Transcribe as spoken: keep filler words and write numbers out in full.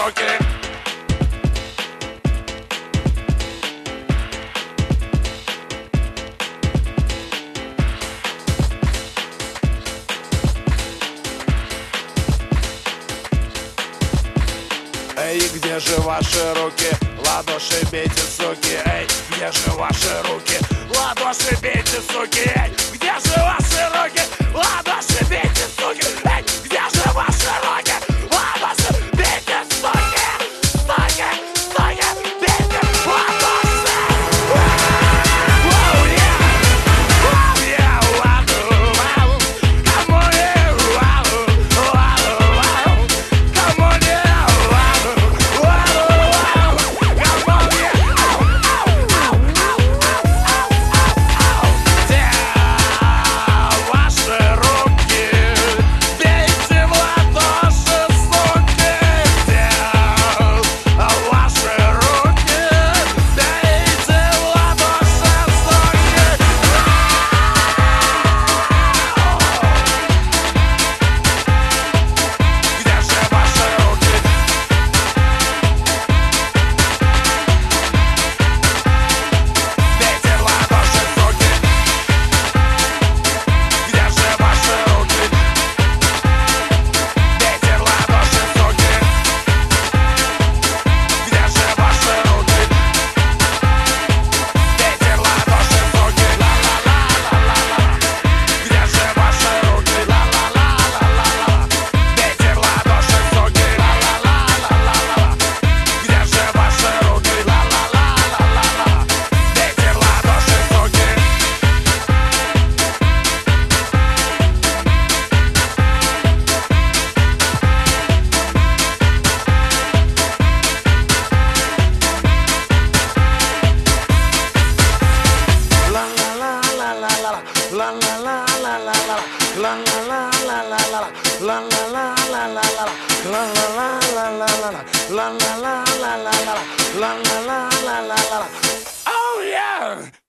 соки. Эй, где же ваши руки? Ладоши бейте, суки. Эй, где же ваши руки? Ладоши бейте, суки. Эй, где же ваши руки? Ладоши бейте, суки. Эй, где же ваши руки? Ладоши бейте, суки. Суки, суки, бейте ладоши. Оу, я, оу, я, ладу, вау. Come on, yeah, вау, вау, вау. Come on, yeah, вау, вау, вау. Come on, yeah, ау, ау, ау, ау, ау, ау, ау. Где ваши руки? Бейте в ладоши, суки. Где ваши руки? Бейте в ладоши, суки. Где же ваши руки? Бейте в ладоши, суки. Где же ваши руки? Бейте в ладоши, суки. Где же ваши руки? Бейте в ладоши, суки. Ла-ла-ла-ла-ла-ла. Где же ваши руки? Ла-ла-ла-ла-ла-ла. Бейте в ладоши, суки. Ла-ла-ла-ла-ла-ла. Где же ваши руки? Ла-ла-ла-ла-ла-ла. Бейте в ладоши, суки. Oh yeah!